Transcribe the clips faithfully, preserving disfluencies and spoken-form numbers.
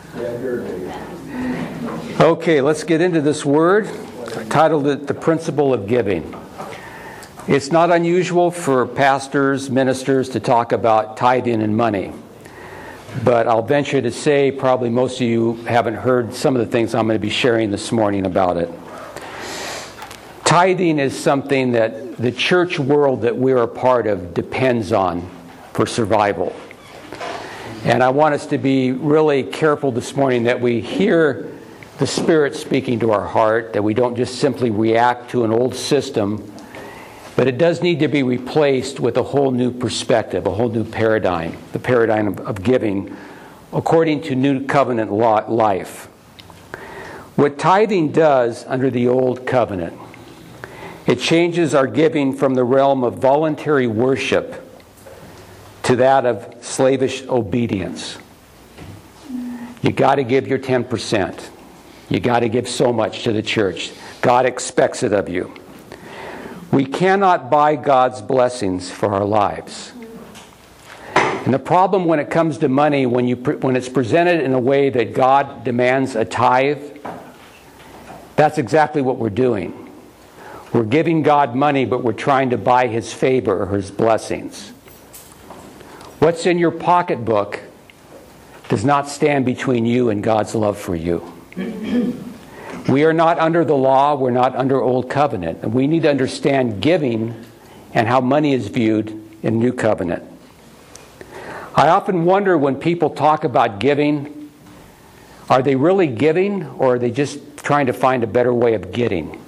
Okay, let's get into this word. I titled it The Principle of Giving. It's not unusual for pastors, ministers to talk about tithing and money. But I'll venture to say probably most of you haven't heard some of the things I'm going to be sharing this morning about it. Tithing is something that the church world that we're a part of depends on for survival. And I want us to be really careful this morning that we hear the Spirit speaking to our heart, that we don't just simply react to an old system, but it does need to be replaced with a whole new perspective, a whole new paradigm, the paradigm of, of giving according to new covenant law, life. What tithing does under the old covenant, it changes our giving from the realm of voluntary worship to that of slavish obedience. You got to give your ten percent. You got to give so much to the church. God expects it of you. We cannot buy God's blessings for our lives. And the problem when it comes to money, when you when it's presented in a way that God demands a tithe, that's exactly what we're doing. We're giving God money, but we're trying to buy His favor or His blessings. What's in your pocketbook does not stand between you and God's love for you. We are not under the law. We're not under old covenant. And we need to understand giving and how money is viewed in new covenant. I often wonder when people talk about giving, are they really giving or are they just trying to find a better way of getting?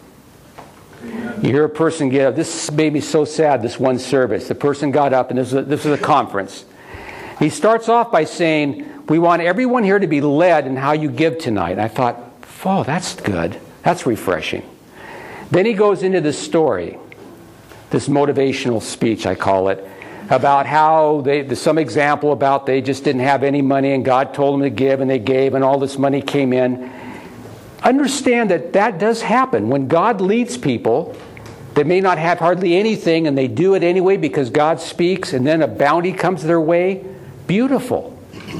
You hear a person give, this made me so sad, this one service. The person got up, and this was a, this was a conference. He starts off by saying, we want everyone here to be led in how you give tonight. And I thought, oh, that's good. That's refreshing. Then he goes into this story, this motivational speech, I call it, about how they, there's some example about they just didn't have any money and God told them to give and they gave and all this money came in. Understand that that does happen. When God leads people, they may not have hardly anything and they do it anyway because God speaks and then a bounty comes their way. Beautiful.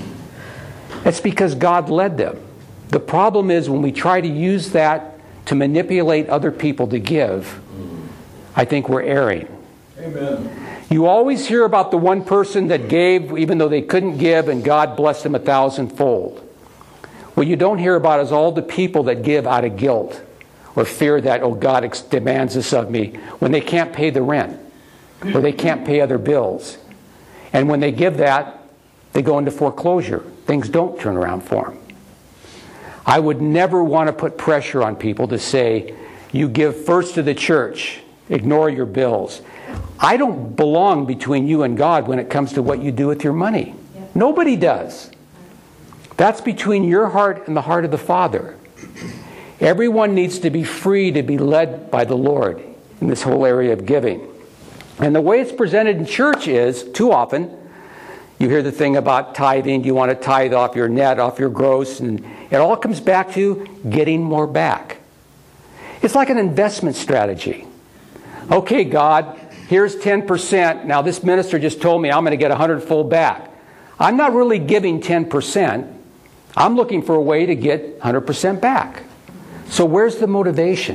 It's because God led them. The problem is when we try to use that to manipulate other people to give, I think we're erring. Amen. You always hear about the one person that gave even though they couldn't give and God blessed them a thousandfold. What you don't hear about is all the people that give out of guilt or fear that, oh, God ex- demands this of me when they can't pay the rent or they can't pay other bills. And when they give that, they go into foreclosure. Things don't turn around for them. I would never want to put pressure on people to say, you give first to the church, ignore your bills. I don't belong between you and God when it comes to what you do with your money. Yeah. Nobody does. That's between your heart and the heart of the Father. Everyone needs to be free to be led by the Lord in this whole area of giving. And the way it's presented in church is, too often, you hear the thing about tithing. You want to tithe off your net, off your gross, and it all comes back to getting more back. It's like an investment strategy. Okay, God, here's ten percent. Now this minister just told me I'm going to get a hundredfold back. I'm not really giving ten percent. I'm looking for a way to get one hundred percent back. So where's the motivation?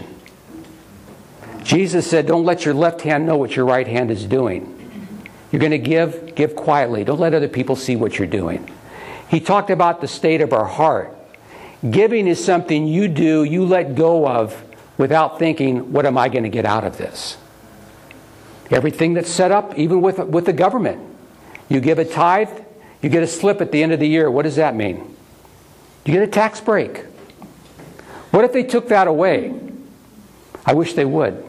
Jesus said, don't let your left hand know what your right hand is doing. You're going to give, give quietly. Don't let other people see what you're doing. He talked about the state of our heart. Giving is something you do, you let go of without thinking, what am I going to get out of this? Everything that's set up, even with, with the government. You give a tithe, you get a slip at the end of the year. What does that mean? You get a tax break. What if they took that away? I wish they would.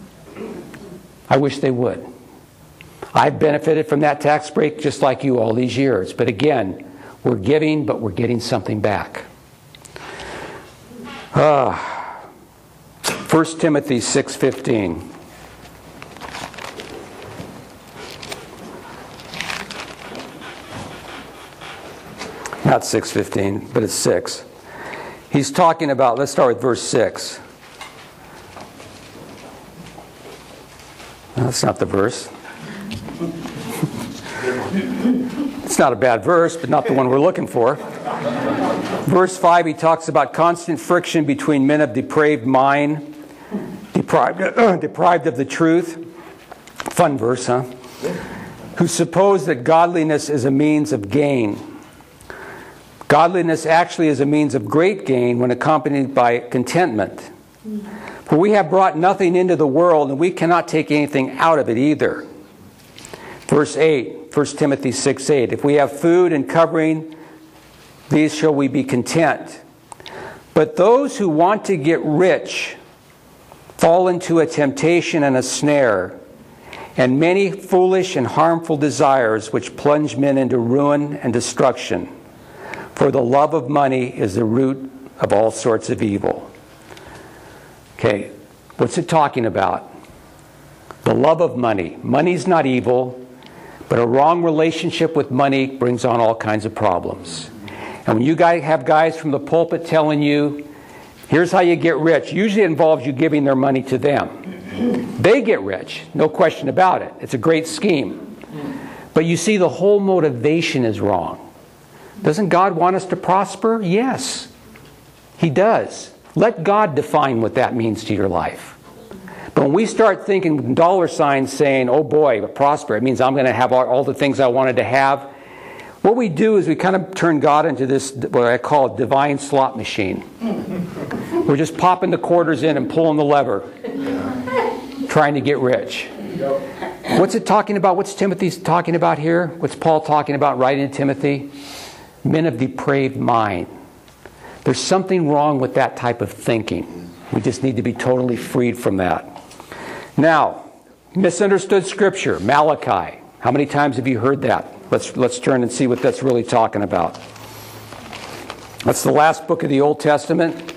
I wish they would. I've benefited from that tax break just like you all these years. But again, we're giving, but we're getting something back. Uh, First Timothy six fifteen. Not six fifteen, but it's six. He's talking about, let's start with verse six. No, that's not the verse. It's not a bad verse, but not the one we're looking for. Verse five, he talks about constant friction between men of depraved mind, deprived, uh, deprived of the truth. Fun verse, huh? Who suppose that godliness is a means of gain. Godliness actually is a means of great gain when accompanied by contentment. For we have brought nothing into the world, and we cannot take anything out of it either. Verse eight, First Timothy six eight. If we have food and covering, these shall we be content. But those who want to get rich fall into a temptation and a snare, and many foolish and harmful desires which plunge men into ruin and destruction. For the love of money is the root of all sorts of evil. Okay, what's it talking about? The love of money. Money's not evil, but a wrong relationship with money brings on all kinds of problems. And when you guys have guys from the pulpit telling you, here's how you get rich, usually it involves you giving their money to them. They get rich, no question about it. It's a great scheme. But you see, the whole motivation is wrong. Doesn't God want us to prosper? Yes, He does. Let God define what that means to your life. But when we start thinking dollar signs saying, oh boy, prosper, it means I'm going to have all, all the things I wanted to have. What we do is we kind of turn God into this, what I call a divine slot machine. We're just popping the quarters in and pulling the lever, trying to get rich. What's it talking about? What's Timothy talking about here? What's Paul talking about writing to Timothy? Men of depraved mind. There's something wrong with that type of thinking. We just need to be totally freed from that. Now, misunderstood scripture, Malachi. How many times have you heard that? Let's, let's turn and see what that's really talking about. That's the last book of the Old Testament. In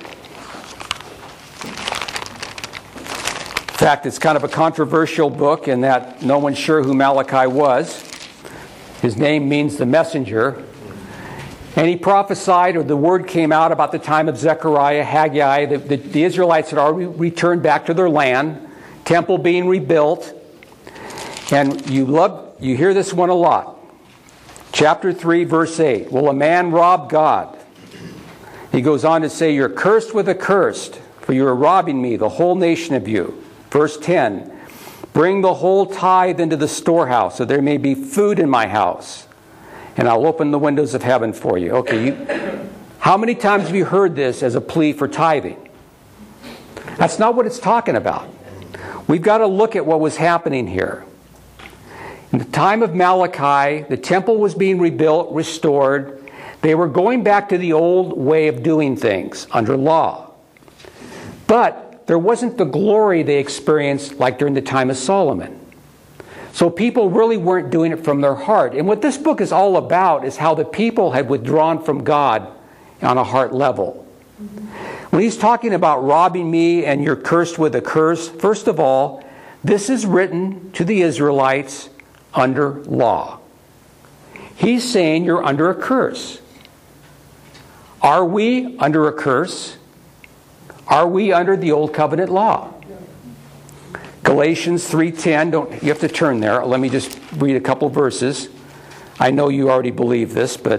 fact, it's kind of a controversial book in that no one's sure who Malachi was. His name means the messenger. And he prophesied, or the word came out about the time of Zechariah, Haggai. The, the, the Israelites had already returned back to their land, temple being rebuilt. And you love, you hear this one a lot. Chapter three, verse eight. Will a man rob God? He goes on to say, you're cursed with a curse, for you are robbing me, the whole nation of you. Verse ten. Bring the whole tithe into the storehouse, so there may be food in my house. And I'll open the windows of heaven for you. Okay, you, how many times have you heard this as a plea for tithing? That's not what it's talking about. We've got to look at what was happening here. In the time of Malachi, the temple was being rebuilt, restored. They were going back to the old way of doing things under law. But there wasn't the glory they experienced like during the time of Solomon. So people really weren't doing it from their heart. And what this book is all about is how the people had withdrawn from God on a heart level. When he's talking about robbing me and you're cursed with a curse, first of all, this is written to the Israelites under law. He's saying you're under a curse. Are we under a curse? Are we under the Old Covenant law? Galatians three ten, don't you have to turn there. Let me just read a couple verses. I know you already believe this, but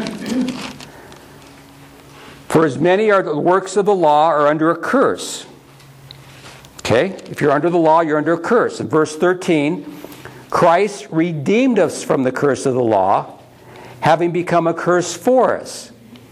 for as many are the works of the law are under a curse. Okay? If you're under the law, you're under a curse. In verse thirteen, Christ redeemed us from the curse of the law, having become a curse for us.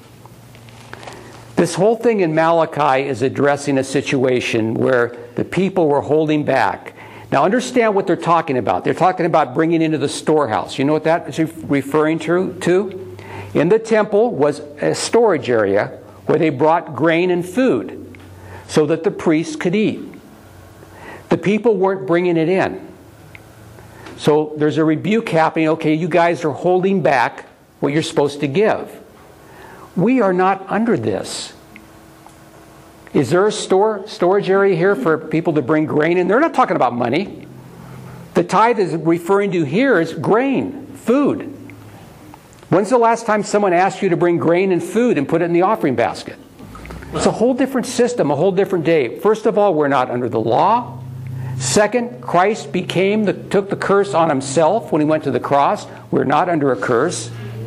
This whole thing in Malachi is addressing a situation where the people were holding back. Now understand what they're talking about. They're talking about bringing into the storehouse. You know what that is referring to? In the temple was a storage area where they brought grain and food so that the priests could eat. The people weren't bringing it in. So there's a rebuke happening. Okay, you guys are holding back what you're supposed to give. We are not under this. Is there a store storage area here for people to bring grain in? They're not talking about money. The tithe is referring to here is grain, food. When's the last time someone asked you to bring grain and food and put it in the offering basket? It's a whole different system, a whole different day. First of all, we're not under the law. Second, Christ became the, took the curse on himself when he went to the cross. We're not under a curse.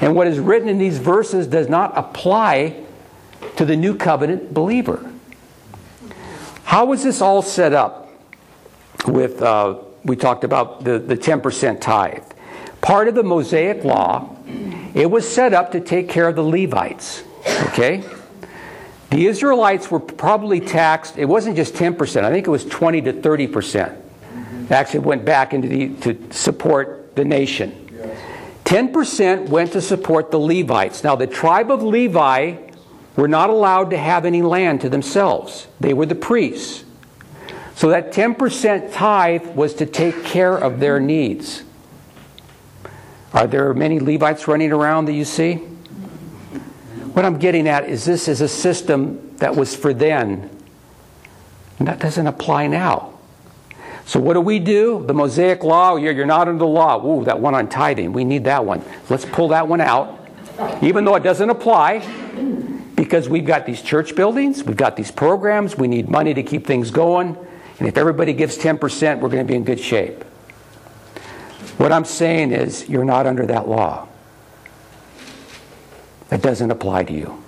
And what is written in these verses does not apply to the new covenant believer. How was this all set up? With uh, we talked about the, the ten percent tithe. Part of the Mosaic law, it was set up to take care of the Levites. Okay? The Israelites were probably taxed, it wasn't just ten percent, I think it was twenty to thirty percent. Actually went back into the, to support the nation. Yes. ten percent went to support the Levites. Now the tribe of Levi were not allowed to have any land to themselves. They were the priests. So that ten percent tithe was to take care of their needs. Are there many Levites running around that you see? What I'm getting at is this is a system that was for then, and that doesn't apply now. So what do we do? The Mosaic law, you're, you're not under the law. Ooh, that one on tithing, we need that one. Let's pull that one out, even though it doesn't apply, because we've got these church buildings, we've got these programs, we need money to keep things going, and if everybody gives ten percent, we're going to be in good shape. What I'm saying is, you're not under that law. That doesn't apply to you.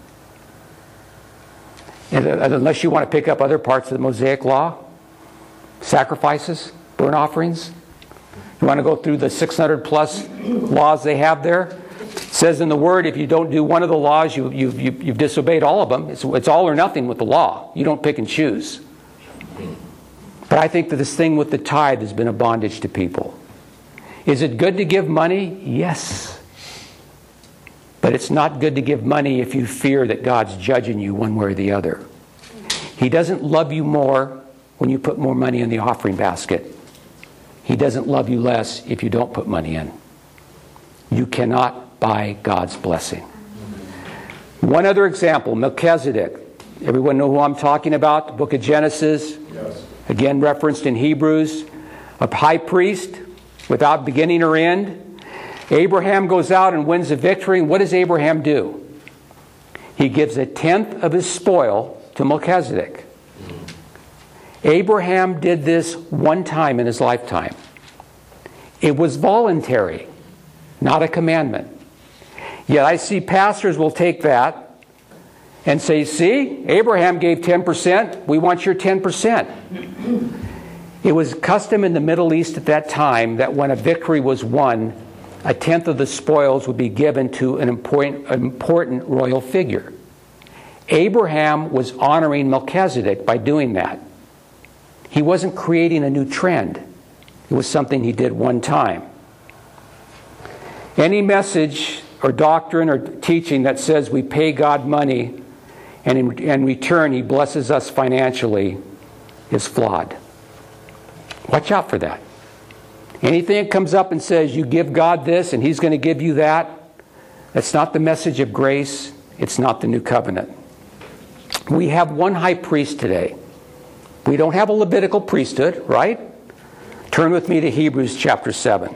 And unless you want to pick up other parts of the Mosaic law, sacrifices, burnt offerings. You want to go through the six hundred plus laws they have there? It says in the Word, if you don't do one of the laws, you, you, you, you've disobeyed all of them. It's, it's all or nothing with the law. You don't pick and choose. But I think that this thing with the tithe has been a bondage to people. Is it good to give money? Yes. But it's not good to give money if you fear that God's judging you one way or the other. He doesn't love you more when you put more money in the offering basket. He doesn't love you less if you don't put money in. You cannot buy God's blessing. One other example, Melchizedek. Everyone know who I'm talking about? The book of Genesis. Yes. Again referenced in Hebrews. A high priest without beginning or end. Abraham goes out and wins a victory. What does Abraham do? He gives a tenth of his spoil to Melchizedek. Abraham did this one time in his lifetime. It was voluntary, not a commandment. Yet I see pastors will take that and say, see, Abraham gave ten percent, we want your ten percent. It was custom in the Middle East at that time that when a victory was won, a tenth of the spoils would be given to an important, important royal figure. Abraham was honoring Melchizedek by doing that. He wasn't creating a new trend. It was something he did one time. Any message or doctrine or teaching that says we pay God money and in, in return he blesses us financially is flawed. Watch out for that. Anything that comes up and says you give God this and he's going to give you that, that's not the message of grace. It's not the new covenant. We have one high priest today. We don't have a Levitical priesthood, right? Turn with me to Hebrews chapter seven.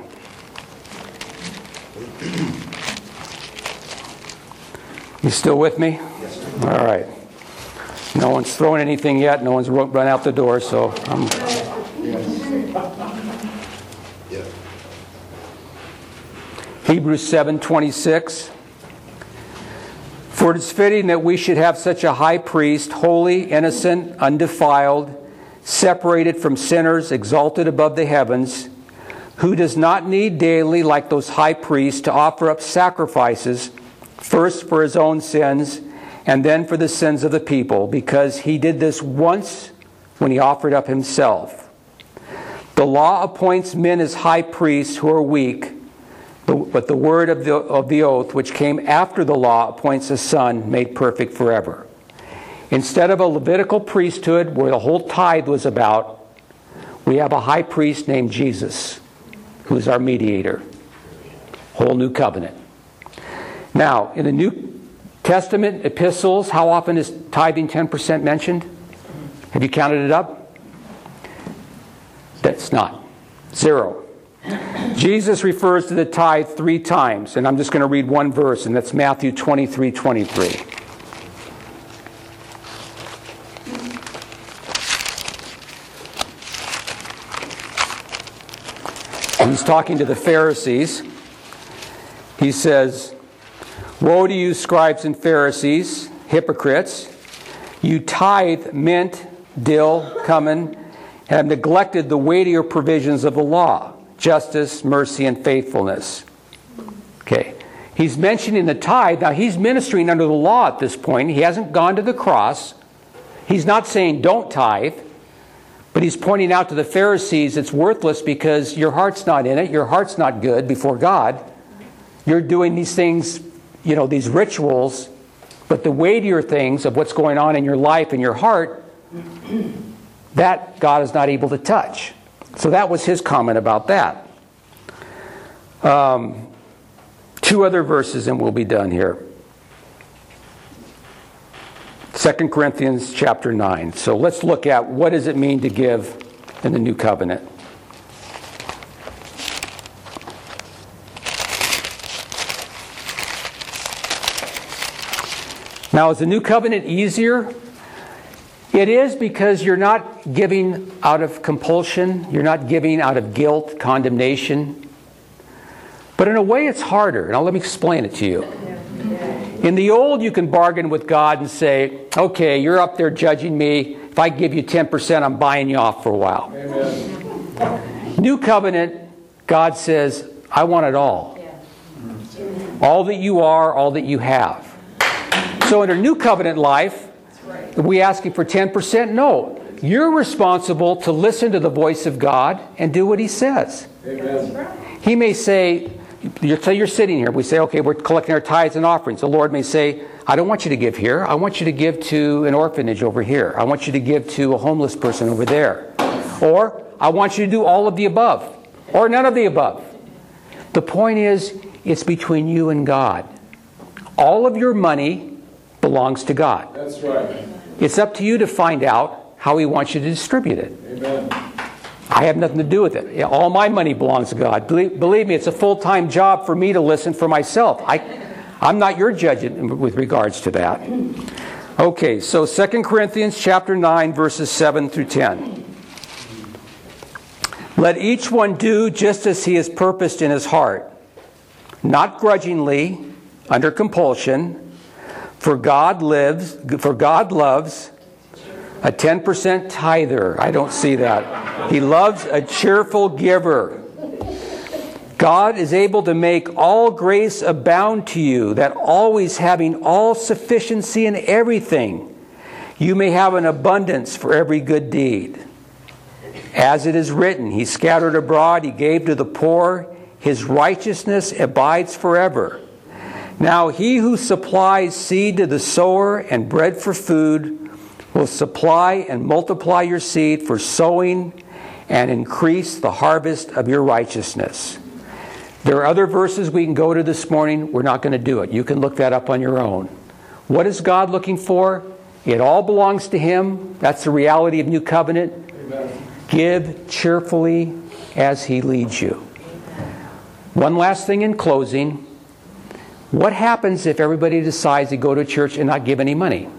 You still with me? Yes. All right. No one's thrown anything yet. No one's run out the door, so I'm... Hebrews seven twenty-six. For it is fitting that we should have such a high priest, holy, innocent, undefiled, separated from sinners, exalted above the heavens, who does not need daily, like those high priests, to offer up sacrifices, first for his own sins, and then for the sins of the people, because he did this once when he offered up himself. The law appoints men as high priests who are weak, but the word of the, of the oath, which came after the law, appoints a son made perfect forever. Instead of a Levitical priesthood where the whole tithe was about, we have a high priest named Jesus, who is our mediator. Whole new covenant. Now, in the New Testament epistles, how often is tithing ten percent mentioned? Have you counted it up? That's not. Zero. Jesus refers to the tithe three times, and I'm just going to read one verse, and that's Matthew twenty-three twenty-three. He's talking to the Pharisees. He says, Woe to you, scribes and Pharisees, hypocrites! You tithe mint, dill, cumin, and have neglected the weightier provisions of the law, justice, mercy, and faithfulness. Okay. He's mentioning the tithe. Now, he's ministering under the law at this point. He hasn't gone to the cross. He's not saying don't tithe. But he's pointing out to the Pharisees it's worthless because your heart's not in it. Your heart's not good before God. You're doing these things, you know, these rituals. But the weightier things of what's going on in your life and your heart, that God is not able to touch. So that was his comment about that. Um, two other verses and we'll be done here. Second Corinthians chapter nine. So let's look at what does it mean to give in the new covenant. Now, is the new covenant easier? It is, because you're not giving out of compulsion. You're not giving out of guilt, condemnation. But in a way, it's harder. Now, let me explain it to you. In the old, you can bargain with God and say, okay, you're up there judging me. If I give you ten percent, I'm buying you off for a while. Amen. New covenant, God says, I want it all. All that you are, all that you have. So under new covenant life, are we asking for ten percent? No. You're responsible to listen to the voice of God and do what he says. Amen. He may say, so you're sitting here. We say, okay, we're collecting our tithes and offerings. The Lord may say, I don't want you to give here. I want you to give to an orphanage over here. I want you to give to a homeless person over there. Or, I want you to do all of the above. Or none of the above. The point is, it's between you and God. All of your money belongs to God. That's right. It's up to you to find out how he wants you to distribute it. Amen. I have nothing to do with it. All my money belongs to God. Believe, believe me, it's a full-time job for me to listen for myself. I, I'm not your judge with regards to that. Okay, so Second Corinthians chapter nine, verses seven through ten. Let each one do just as he has purposed in his heart, not grudgingly, under compulsion, for God lives, for God loves a ten percent tither. I don't see that. He loves a cheerful giver. God is able to make all grace abound to you, that always having all sufficiency in everything, you may have an abundance for every good deed. As it is written, he scattered abroad, he gave to the poor, his righteousness abides forever. Now he who supplies seed to the sower and bread for food will supply and multiply your seed for sowing and increase the harvest of your righteousness. There are other verses we can go to this morning. We're not going to do it. You can look that up on your own. What is God looking for? It all belongs to him. That's the reality of New Covenant. Amen. Give cheerfully as he leads you. One last thing in closing. What happens if everybody decides to go to church and not give any money?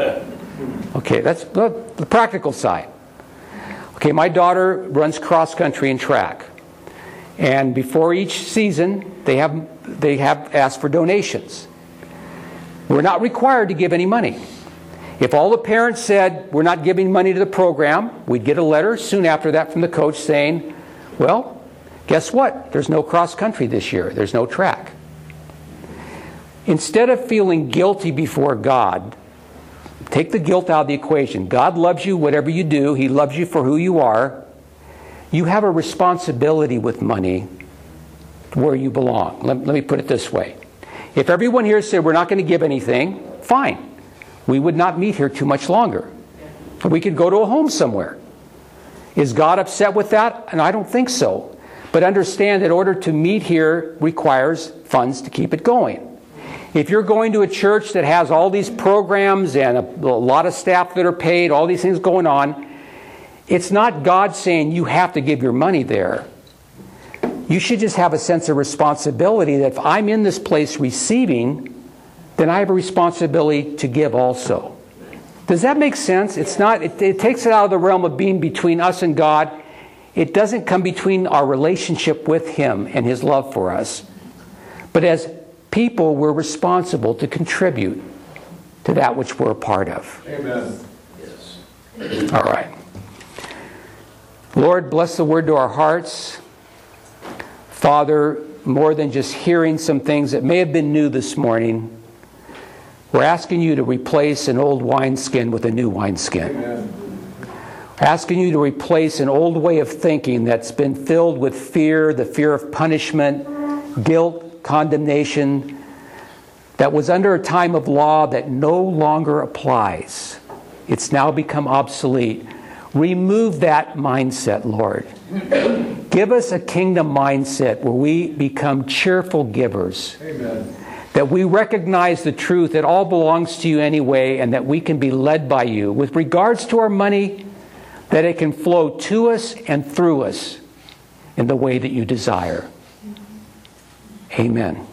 Okay, that's the practical side. Okay, my daughter runs cross country and track. And before each season, they have they have asked for donations. We're not required to give any money. If all the parents said, we're not giving money to the program, we'd get a letter soon after that from the coach saying, well, guess what? There's no cross country this year. There's no track. Instead of feeling guilty before God, take the guilt out of the equation. God loves you whatever you do. He loves you for who you are. You have a responsibility with money where you belong. Let, let me put it this way. If everyone here said we're not going to give anything, fine. We would not meet here too much longer. We could go to a home somewhere. Is God upset with that? And I don't think so. But understand that in order to meet here requires funds to keep it going. If you're going to a church that has all these programs and a, a lot of staff that are paid, all these things going on, it's not God saying you have to give your money there. You should just have a sense of responsibility that if I'm in this place receiving, then I have a responsibility to give also. Does that make sense? It's not, it, it takes it out of the realm of being between us and God. It doesn't come between our relationship with him and his love for us. But as people, we're responsible to contribute to that which we're a part of. Amen. Yes. All right. Lord, bless the word to our hearts. Father, more than just hearing some things that may have been new this morning, we're asking you to replace an old wineskin with a new wineskin. Amen. We're asking you to replace an old way of thinking that's been filled with fear, the fear of punishment, guilt, condemnation, that was under a time of law that no longer applies. It's now become obsolete. Remove that mindset, Lord. Give us a kingdom mindset where we become cheerful givers. Amen. That we recognize the truth, it all belongs to you anyway, and that we can be led by you. With regards to our money, that it can flow to us and through us in the way that you desire. Amen.